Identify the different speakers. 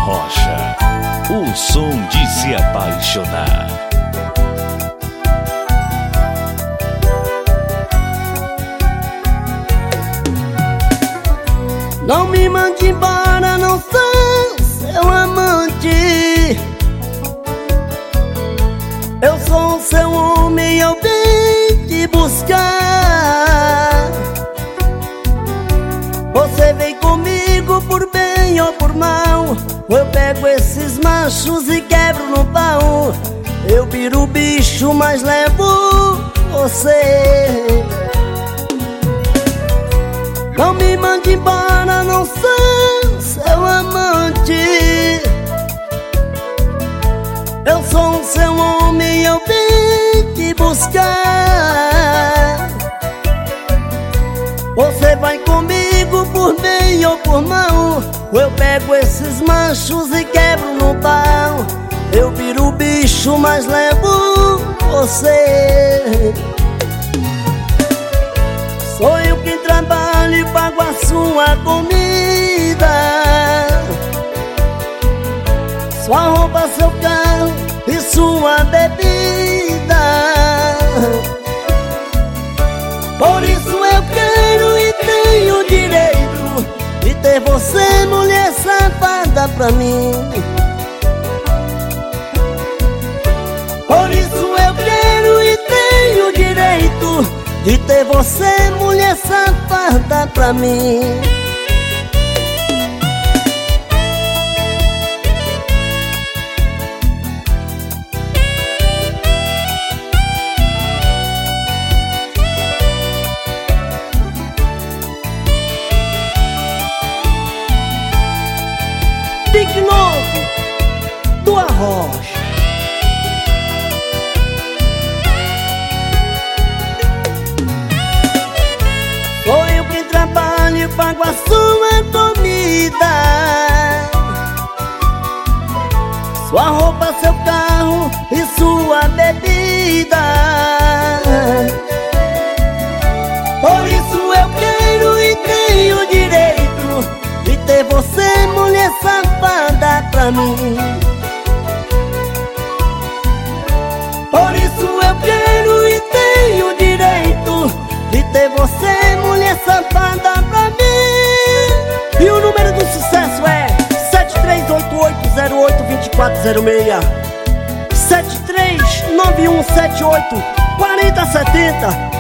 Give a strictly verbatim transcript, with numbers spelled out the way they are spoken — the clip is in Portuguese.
Speaker 1: Rocha, o som de se apaixonar.
Speaker 2: Não me mande embora, não sou seu amante. Eu sou seu homem, eu vim te buscar. Você vem comigo por bem ou por mal. Eu pego esses machos e quebro no pau. Eu viro o bicho, mas levo você. Não me mande embora, não sou seu amante. Eu sou seu homem, eu vim te buscar. Você vai comigo por bem ou por mal. Eu pego esses machos e quebro no pau. Eu viro o bicho, mas levo você. Sou eu quem trabalho e pago a sua comida, sua roupa, seu carro e sua bebida. Por isso eu quero e tenho o direito de ter você, mulher safada, pra mim. Por isso eu quero e tenho o direito de ter você, mulher safada, pra mim. Pique novo do Arrocha. Sou eu quem trabalho e pago a sua comida, sua roupa, seu carro e sua bebida. Por isso eu quero e tenho o direito de ter você, mulher safada, pra mim. Por isso eu quero e tenho o direito de ter você, mulher safada, pra mim. E o número do sucesso é sete três oito oito zero oito dois quatro zero seis, sete três nove um sete oito quatro zero sete zero.